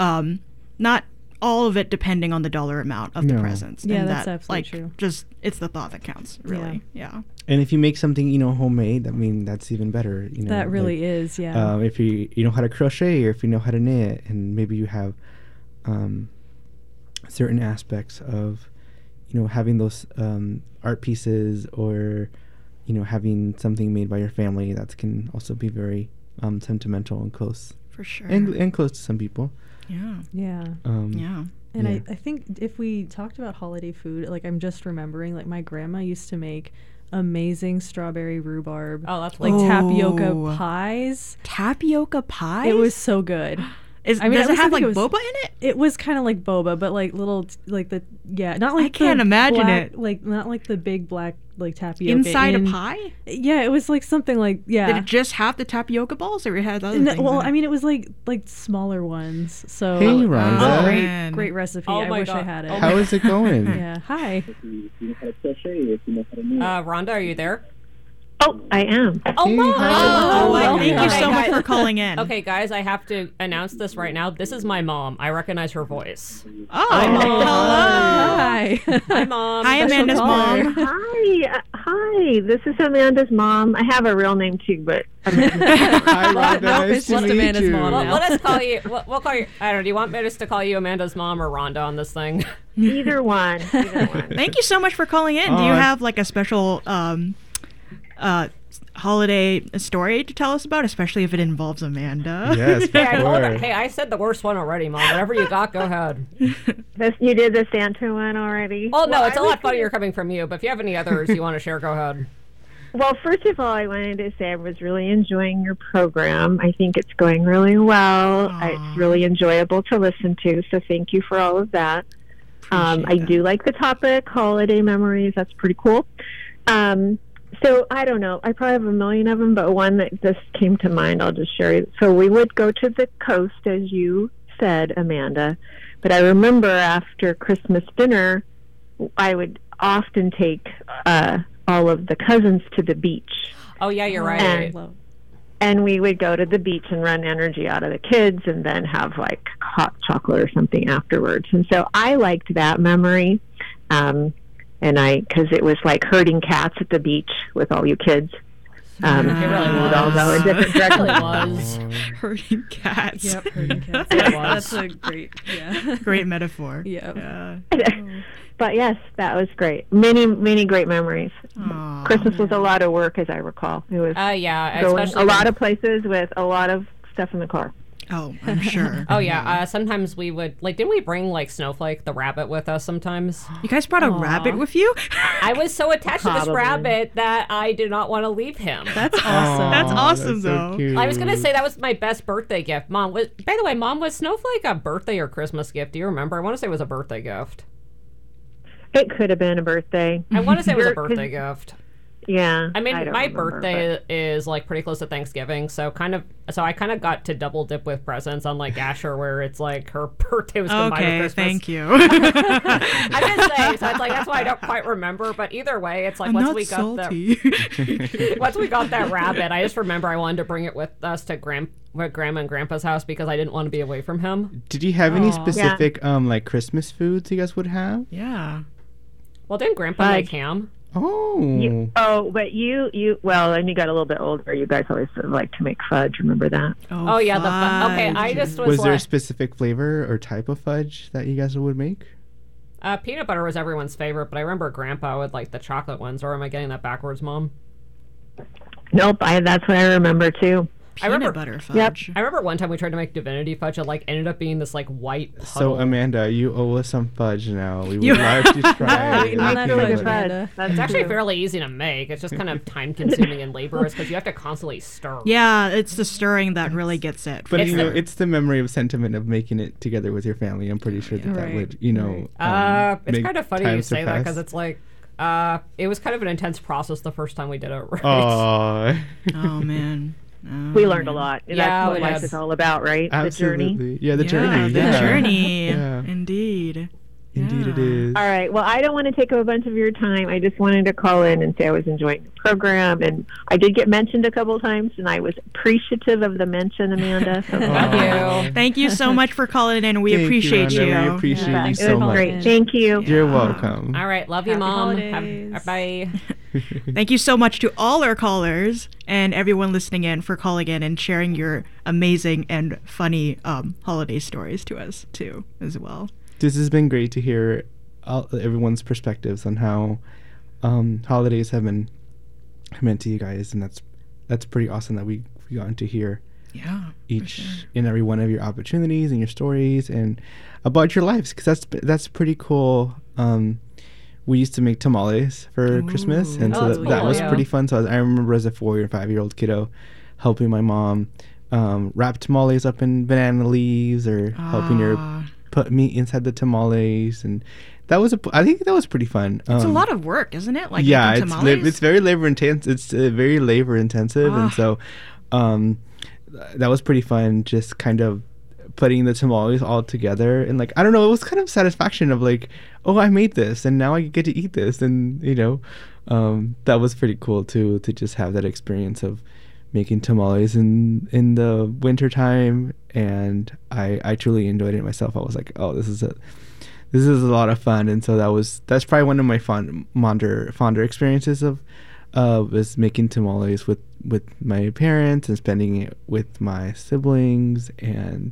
not all of it depending on the dollar amount of the No. presents. Yeah, and that's that, absolutely like, true. Just it's the thought that counts, really. Yeah. And if you make something, homemade, I mean, that's even better. That really is, yeah. If you know how to crochet, or if you know how to knit, and maybe you have certain aspects of, having those art pieces, or having something made by your family, that can also be very sentimental and close. For sure. And close to some people. Yeah. Yeah. Yeah. And I think if we talked about holiday food, like I'm just remembering, like my grandma used to make amazing strawberry rhubarb. Oh, that's like tapioca pies. Tapioca pies? It was so good. Does it have like boba in it? It was kind of like boba, but like little, like the not like I can't imagine it. Like not like the big black like tapioca inside a pie. Yeah, it was like something like Did it just have the tapioca balls, or it had other things? Well, I mean, it was like smaller ones. So hey, Rhonda. great recipe. Oh I my wish God. I had it. How is it going? Yeah. Hi. Rhonda, are you there? Oh, I am. Oh, Mom! Thank you so much for calling in. Okay, guys, I have to announce this right now. This is my mom. I recognize her voice. Oh, hello. Hi. Hi, Mom. Hi, Amanda's mom. Hi. This is Amanda's mom. I have a real name too, but Hi, Rhonda. Nice it's to just meet Amanda's you. mom now. Let us call you. We'll call you. I don't know. Do you want me to call you Amanda's mom or Rhonda on this thing? either one. Thank you so much for calling in. Do you have like a special holiday story to tell us about, especially if it involves Amanda? Yes, Hey, I said the worst one already, Mom. Whatever you got, go ahead. You did the Santa one already? Oh, no, it's a lot funnier coming from you, but if you have any others you want to share, go ahead. Well, first of all, I wanted to say I was really enjoying your program. I think it's going really well. It's really enjoyable to listen to, so thank you for all of that. I do like the topic, holiday memories. That's pretty cool. So I don't know. I probably have a million of them, but one that just came to mind, I'll just share. So we would go to the coast, as you said, Amanda. But I remember after Christmas dinner, I would often take all of the cousins to the beach. Oh, yeah, you're right. And we would go to the beach and run energy out of the kids and then have like hot chocolate or something afterwards. And so I liked that memory. Because it was like herding cats at the beach with all you kids. It really was. Although in different directions. It was. Herding cats. Yep, herding cats. It was. That's a great, great metaphor. Yeah. But yes, that was great. Many, many great memories. Aww. Christmas was a lot of work, as I recall. It was yeah, going especially a lot of places with a lot of stuff in the car. Oh, I'm sure. Oh, yeah. Sometimes we would, didn't we bring, Snowflake the rabbit with us sometimes? You guys brought a rabbit with you? I was so attached to this rabbit that I did not want to leave him. That's awesome. That's awesome, that's though. So cute. I was going to say that was my best birthday gift. By the way, Mom, was Snowflake a birthday or Christmas gift? Do you remember? I want to say it was a birthday gift. It could have been a birthday. I want to say it was a birthday gift. Yeah. I mean, don't my remember, birthday is pretty close to Thanksgiving, so I kind of got to double dip with presents, unlike Asher, where it's like her birthday was combined with Christmas. Thank you. I'm just saying, so it's that's why I don't quite remember. But either way, it's like once we got that rabbit, I just remember I wanted to bring it with us to Grandma and Grandpa's house because I didn't want to be away from him. Did you have any specific Christmas foods you guys would have? Yeah. Well, didn't Grandpa make ham? Oh. But you well, and you got a little bit older. You guys always like to make fudge. Remember that? Oh yeah, okay. I just was there a specific flavor or type of fudge that you guys would make? Peanut butter was everyone's favorite, but I remember Grandpa would like the chocolate ones. Or am I getting that backwards, Mom? Nope. That's what I remember too. Peanut butter fudge. Yep. I remember one time we tried to make divinity fudge. It ended up being this white puddle. So Amanda, you owe us some fudge now. We would like to try. It's actually fairly easy to make. It's just kind of time consuming and laborious because you have to constantly stir. Yeah, it's the stirring that really gets it. But it's the memory of sentiment of making it together with your family. I'm pretty sure that would it's kind of funny you say that because it's it was kind of an intense process the first time we did it. Right? Oh man. We learned a lot. Yeah, that's what life is all about, right? Absolutely. The journey. Yeah, the journey. The journey. Yeah. Indeed. Indeed it is. All right. Well, I don't want to take up a bunch of your time. I just wanted to call in and say I was enjoying the program. And I did get mentioned a couple of times, and I was appreciative of the mention, Amanda. So Thank you. Thank you so much for calling in. We appreciate you. We appreciate you so much. Great. Thank you. You're welcome. All right. Love you, Happy Mom. holidays. Bye. Thank you so much to all our callers and everyone listening in for calling in and sharing your amazing and funny holiday stories to us, too, as well. This has been great to hear everyone's perspectives on how holidays have been meant to you guys, and that's pretty awesome that we gotten to hear each and every one of your opportunities and your stories and about your lives, because that's pretty cool. We used to make tamales for Christmas, and so that was pretty fun. So I remember as a 4 or 5 year old kiddo helping my mom wrap tamales up in banana leaves, or helping her put meat inside the tamales, and I think that was pretty fun. It's a lot of work, isn't it? Like it's very labor intense. It's very labor intensive, and so that was pretty fun. Just kind of putting the tamales all together, and like, I don't know, it was kind of satisfaction of like, oh, I made this and now I get to eat this, and that was pretty cool to just have that experience of making tamales in the winter time. And I truly enjoyed it myself. I was like, oh, this is a lot of fun. And so that's probably one of my fonder experiences of was making tamales with my parents and spending it with my siblings. And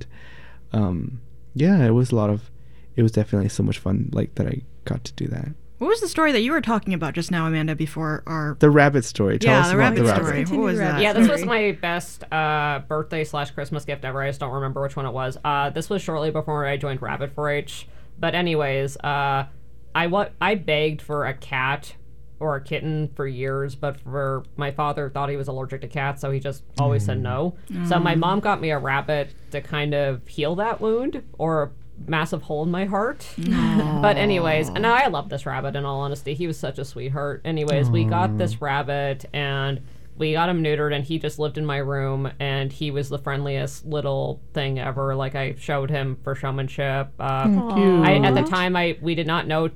it was definitely so much fun, like, that I got to do that. What was the story that you were talking about just now, Amanda, before the rabbit story? Tell us about the rabbit story. What was that? Yeah, this was my best birthday/Christmas gift ever. I just don't remember which one it was. This was shortly before I joined Rabbit 4-H. But anyways, I begged for a cat or a kitten for years, but my father thought he was allergic to cats, so he just always said no. So my mom got me a rabbit to kind of heal that wound, or a massive hole in my heart. But anyways, and I love this rabbit, in all honesty. He was such a sweetheart. Anyways, we got this rabbit, and we got him neutered, and he just lived in my room, and he was the friendliest little thing ever. Like, I showed him for showmanship. At the time, we did not know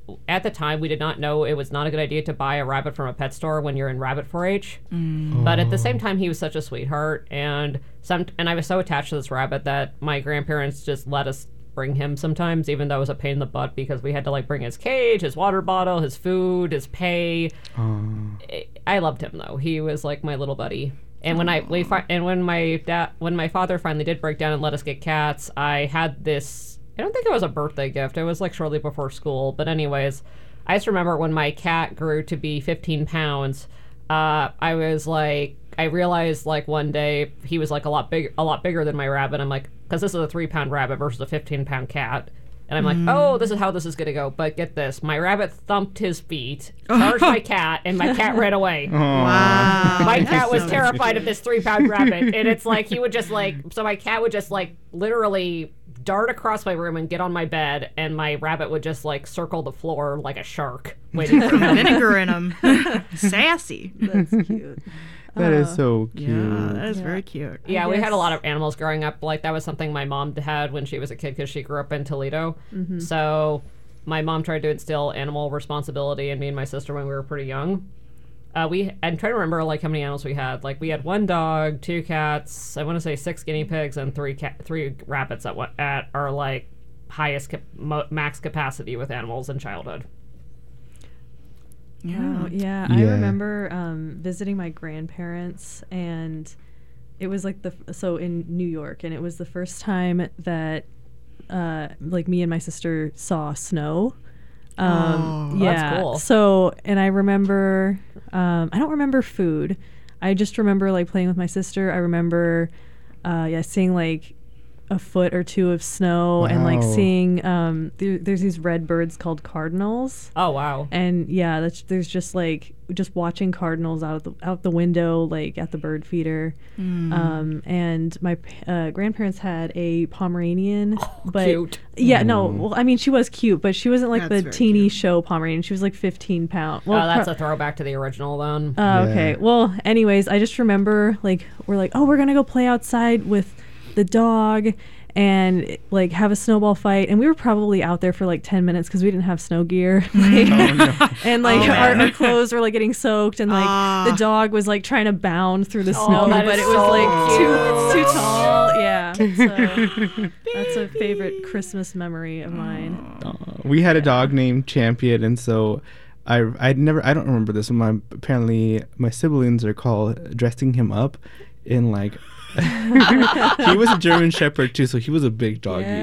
it was not a good idea to buy a rabbit from a pet store when you're in Rabbit 4-H. But at the same time, he was such a sweetheart, and I was so attached to this rabbit that my grandparents just let us bring him sometimes, even though it was a pain in the butt, because we had to like bring his cage, his water bottle, his food, his pay. I loved him though. He was like my little buddy. And when my father finally did break down and let us get cats, I had this. I don't think it was a birthday gift. It was like shortly before school. But anyways, I just remember when my cat grew to be 15 pounds. I realized like one day he was like a lot bigger than my rabbit. I'm like, because this is a 3-pound rabbit versus a 15-pound cat. And I'm like, oh, this is how this is going to go. But get this. My rabbit thumped his feet, charged my cat, and my cat ran away. Wow. My cat was terrified of this 3-pound rabbit. And it's like, he would just like, so my cat would just like literally dart across my room and get on my bed, and my rabbit would just like circle the floor like a shark, waiting for him. Vinegar in him. Sassy. That's cute. That is so cute. Yeah, that is very cute. Yeah, we had a lot of animals growing up. Like, that was something my mom had when she was a kid, because she grew up in Toledo. So my mom tried to instill animal responsibility in me and my sister when we were pretty young. I'm trying to remember like how many animals we had. Like, we had 1 dog, 2 cats, I want to say 6 guinea pigs, and 3 rabbits at our like highest max capacity with animals in childhood. Yeah. I remember visiting my grandparents, and it was like in New York, and it was the first time that like me and my sister saw snow. That's cool. So, and I remember, I don't remember food. I just remember like playing with my sister. I remember, seeing like a foot or 2 of snow, and like seeing there's these red birds called cardinals. Oh wow. And yeah, there's just watching cardinals out the window, like at the bird feeder. And my grandparents had a Pomeranian, but cute. Yeah, no, well, I mean, she was cute, but she wasn't like the teeny show Pomeranian. She was like 15 pounds. Well, that's a throwback to the original then. Okay. Well, anyways, I just remember like we're gonna go play outside with the dog and like have a snowball fight, and we were probably out there for like 10 minutes because we didn't have snow gear. And like our clothes were like getting soaked, and like the dog was like trying to bound through the snow, but it was like too tall. Yeah, so that's a favorite Christmas memory of mine. We had a dog named Champion, and so I don't remember this one. Apparently my siblings are dressing him up in like he was a German Shepherd too, so he was a big doggy. Yes,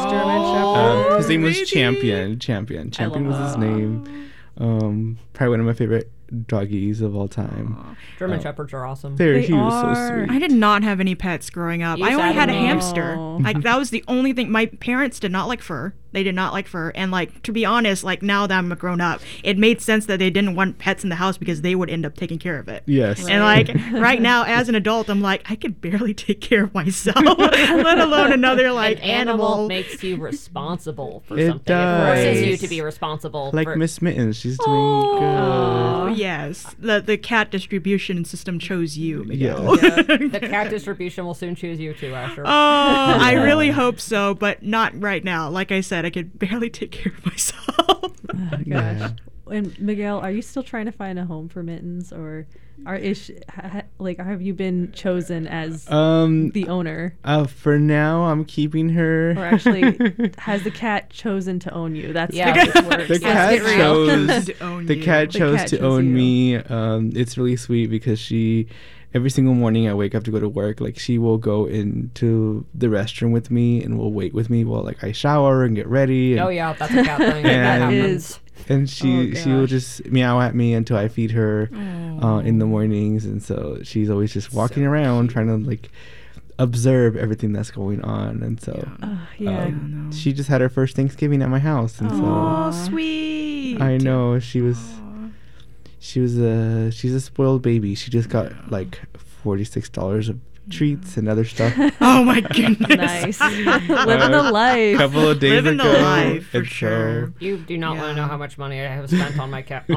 German Shepherd. His name was Champion. Champion was his name. Probably one of my favorite doggies of all time. German Shepherds are awesome. He was so sweet. I did not have any pets growing up. I only had a hamster. Like that was the only thing. My parents did not like fur. They did not like fur. And like, to be honest, like now that I'm a grown up, it made sense that they didn't want pets in the house because they would end up taking care of it. Yes. And like right now as an adult, I'm like, I could barely take care of myself, let alone another like An animal makes you responsible for something. Does. It forces you to be responsible. Like Miss Mittens, she's doing good. Yes. The cat distribution system chose you, Miguel. The cat distribution will soon choose you too, Asher. I really hope so, but not right now. Like I said, I could barely take care of myself. Oh, gosh. And Miguel, are you still trying to find a home for Mittens, or have you been chosen as the owner? For now, I'm keeping her. Or actually, has the cat chosen to own you? That's how this works. The cat chose to own me. It's really sweet because she, every single morning I wake up to go to work, like she will go into the restroom with me and will wait with me while like I shower and get ready. And, That's a cat thing. That happens. And she will just meow at me until I feed her in the mornings, and so she's always just walking around trying to like observe everything that's going on. And so she just had her first Thanksgiving at my house, and sweet. I know she's a spoiled baby. She just got like $46 of treats and other stuff. Oh my goodness. Nice. Living the life. A couple of days Living ago. the life, for and sure. You do not want to know how much money I have spent on my cats.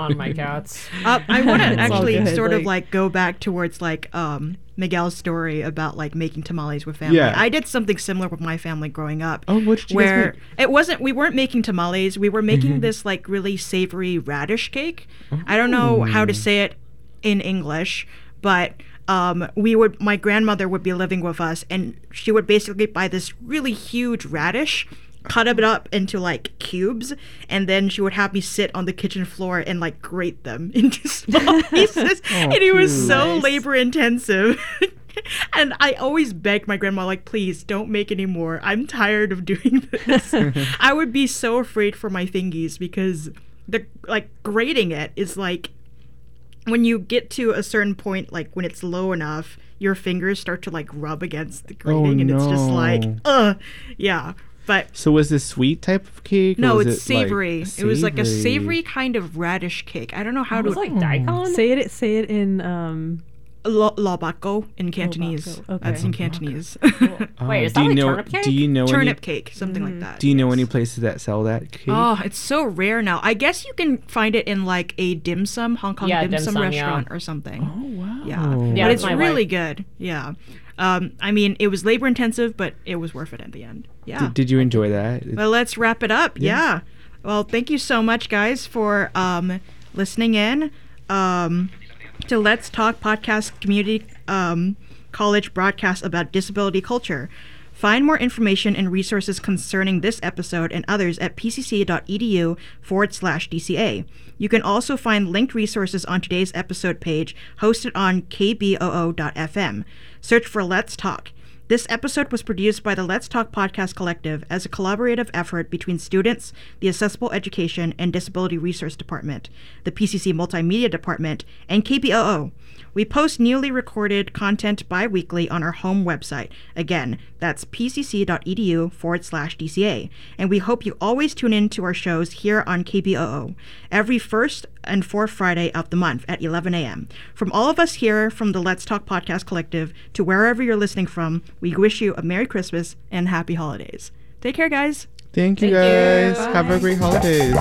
I want to actually sort of like go back towards like Miguel's story about like making tamales with family. Yeah. I did something similar with my family growing up. Oh, what did you guys make? We weren't making tamales. We were making this like really savory radish cake. I don't know how to say it in English, but my grandmother would be living with us, and she would basically buy this really huge radish, cut it up into like cubes, and then she would have me sit on the kitchen floor and like grate them into small pieces. And it was so labor intensive. And I always begged my grandma, like, please don't make any more. I'm tired of doing this. I would be so afraid for my fingies because the like grating it is like, when you get to a certain point, like when it's low enough, your fingers start to like rub against the grating, and it's just like, yeah. But so was this sweet type of cake? No, or was it's savory. Like it was like a savory kind of radish cake. I don't know how to. It was like daikon. Say it in Lobako in Cantonese. Okay. That's in Cantonese. Wait, is that like turnip cake? Do you know turnip cake, something like that. Do you know any places that sell that cake? Oh, it's so rare now. I guess you can find it in like a dim sum, Hong Kong dim sum restaurant or something. Oh, wow. Yeah, but it's really good. Yeah. I mean, it was labor intensive, but it was worth it at the end. Yeah. Did you enjoy that? Well, let's wrap it up. Yeah. Well, thank you so much, guys, for listening in to Let's Talk Podcast Community College broadcast about disability culture. Find more information and resources concerning this episode and others at pcc.edu/DCA. You can also find linked resources on today's episode page hosted on kboo.fm. Search for Let's Talk. This episode was produced by the Let's Talk Podcast Collective as a collaborative effort between students, the Accessible Education and Disability Resource Department, the PCC Multimedia Department, and KBOO. We post newly recorded content bi-weekly on our home website. Again, that's pcc.edu/DCA. And we hope you always tune in to our shows here on KBOO every first and fourth Friday of the month at 11 a.m. From all of us here from the Let's Talk Podcast Collective to wherever you're listening from, we wish you a Merry Christmas and Happy Holidays. Take care, guys. Thank you, guys. Have a great holidays.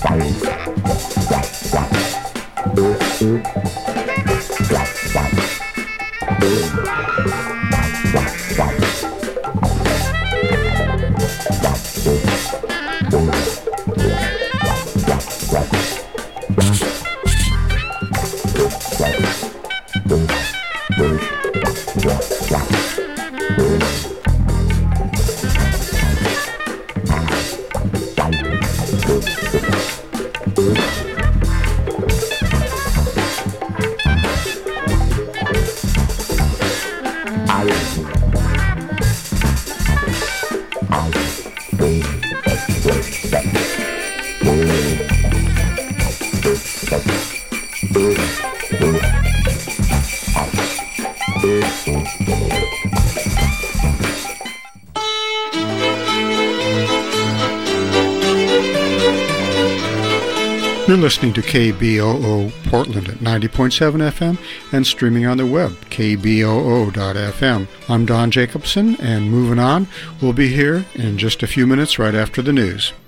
You're listening to KBOO Portland at 90.7 FM and streaming on the web, kboo.fm. I'm Don Jacobson, and moving on, we'll be here in just a few minutes right after the news.